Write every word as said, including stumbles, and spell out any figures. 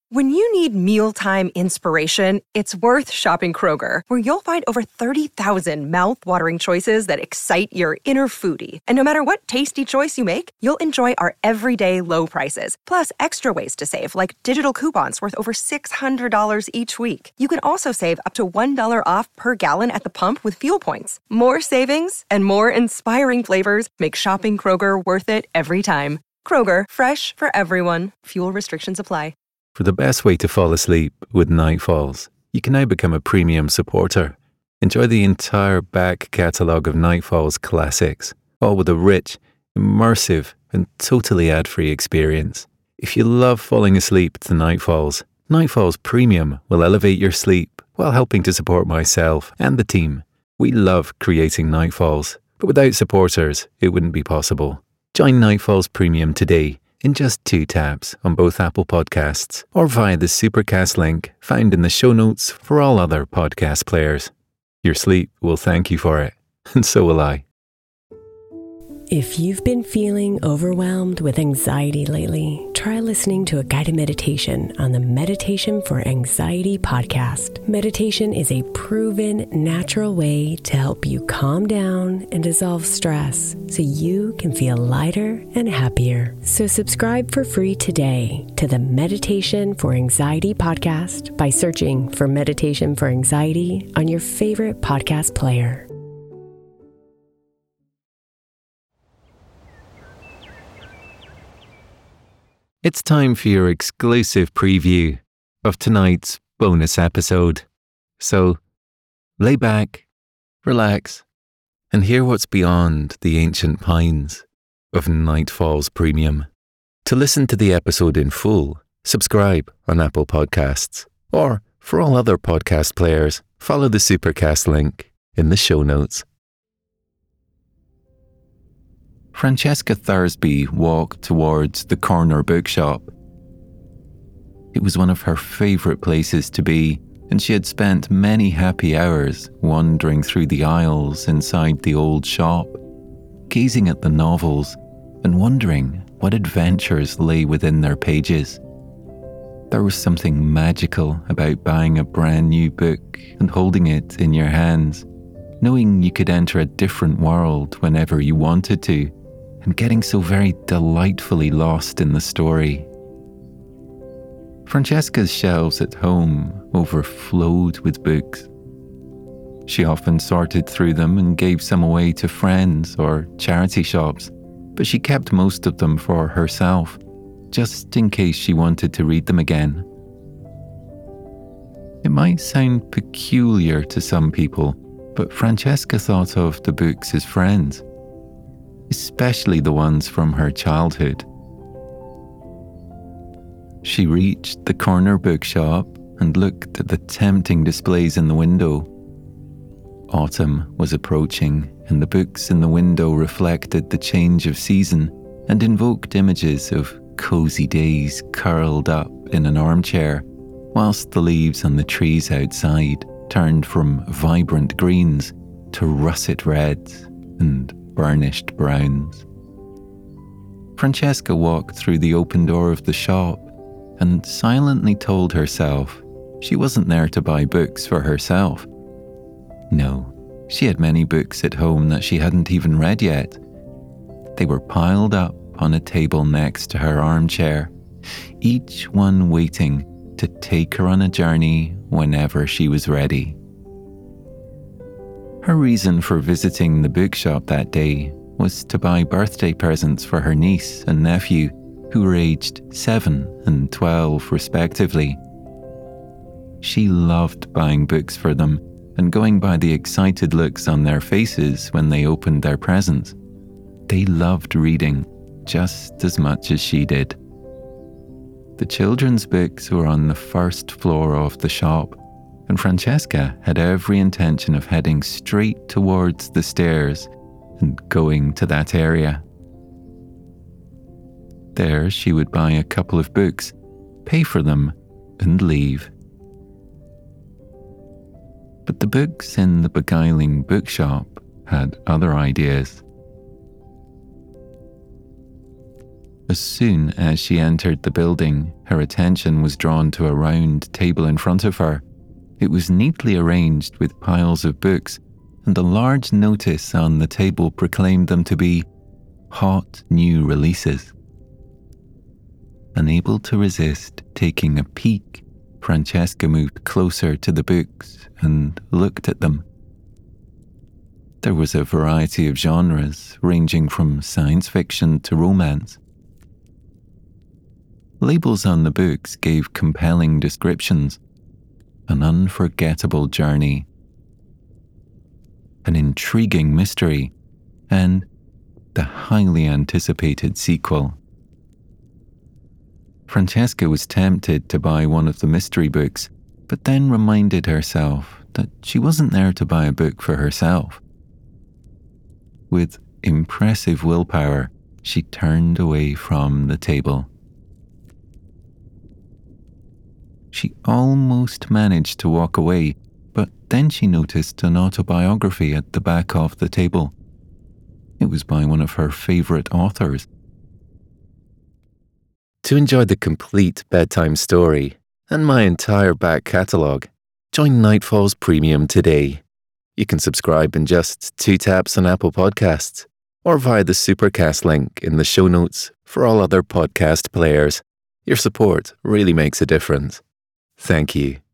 When you need mealtime inspiration, it's worth shopping Kroger, where you'll find over thirty thousand mouth-watering choices that excite your inner foodie. And no matter what tasty choice you make, you'll enjoy our everyday low prices, plus extra ways to save, like digital coupons worth over six hundred dollars each week. You can also save up to one dollar off per gallon at the pump with fuel points. More savings and more inspiring flavors make shopping Kroger worth it every time. Kroger, fresh for everyone. Fuel restrictions apply. For the best way to fall asleep with Nightfalls, you can now become a premium supporter. Enjoy the entire back catalogue of Nightfalls classics, all with a rich, immersive, and totally ad-free experience. If you love falling asleep to Nightfalls, Nightfalls Premium will elevate your sleep while helping to support myself and the team. We love creating Nightfalls, but without supporters, it wouldn't be possible. Join Nightfalls Premium today in just two taps on both Apple Podcasts or via the Supercast link found in the show notes for all other podcast players. Your sleep will thank you for it, and so will I. If you've been feeling overwhelmed with anxiety lately, try listening to a guided meditation on the Meditation for Anxiety podcast. Meditation is a proven, natural way to help you calm down and dissolve stress so you can feel lighter and happier. So subscribe for free today to the Meditation for Anxiety podcast by searching for Meditation for Anxiety on your favorite podcast player. It's time for your exclusive preview of tonight's bonus episode. So, lay back, relax, and hear what's beyond the ancient pines of Nightfalls Premium. To listen to the episode in full, subscribe on Apple Podcasts, or for all other podcast players, follow the Supercast link in the show notes. Francesca Thursby walked towards the corner bookshop. It was one of her favourite places to be, and she had spent many happy hours wandering through the aisles inside the old shop, gazing at the novels and wondering what adventures lay within their pages. There was something magical about buying a brand new book and holding it in your hands, knowing you could enter a different world whenever you wanted to, and getting so very delightfully lost in the story. Francesca's shelves at home overflowed with books. She often sorted through them and gave some away to friends or charity shops, but she kept most of them for herself, just in case she wanted to read them again. It might sound peculiar to some people, but Francesca thought of the books as friends, especially the ones from her childhood. She reached the corner bookshop and looked at the tempting displays in the window. Autumn was approaching, and the books in the window reflected the change of season and invoked images of cozy days curled up in an armchair, whilst the leaves on the trees outside turned from vibrant greens to russet reds and burnished browns. Francesca walked through the open door of the shop and silently told herself she wasn't there to buy books for herself. No, she had many books at home that she hadn't even read yet. They were piled up on a table next to her armchair, each one waiting to take her on a journey whenever she was ready. Her reason for visiting the bookshop that day was to buy birthday presents for her niece and nephew, who were aged seven and twelve respectively. She loved buying books for them and going by the excited looks on their faces when they opened their presents. They loved reading just as much as she did. The children's books were on the first floor of the shop, and Francesca had every intention of heading straight towards the stairs and going to that area. There she would buy a couple of books, pay for them, and leave. But the books in the beguiling bookshop had other ideas. As soon as she entered the building, her attention was drawn to a round table in front of her. It was neatly arranged with piles of books, and a large notice on the table proclaimed them to be hot new releases. Unable to resist taking a peek, Francesca moved closer to the books and looked at them. There was a variety of genres, ranging from science fiction to romance. Labels on the books gave compelling descriptions: an unforgettable journey, an intriguing mystery, and the highly anticipated sequel. Francesca was tempted to buy one of the mystery books, but then reminded herself that she wasn't there to buy a book for herself. With impressive willpower, she turned away from the table. She almost managed to walk away, but then she noticed an autobiography at the back of the table. It was by one of her favourite authors. To enjoy the complete bedtime story and my entire back catalogue, join Nightfalls Premium today. You can subscribe in just two taps on Apple Podcasts or via the Supercast link in the show notes for all other podcast players. Your support really makes a difference. Thank you.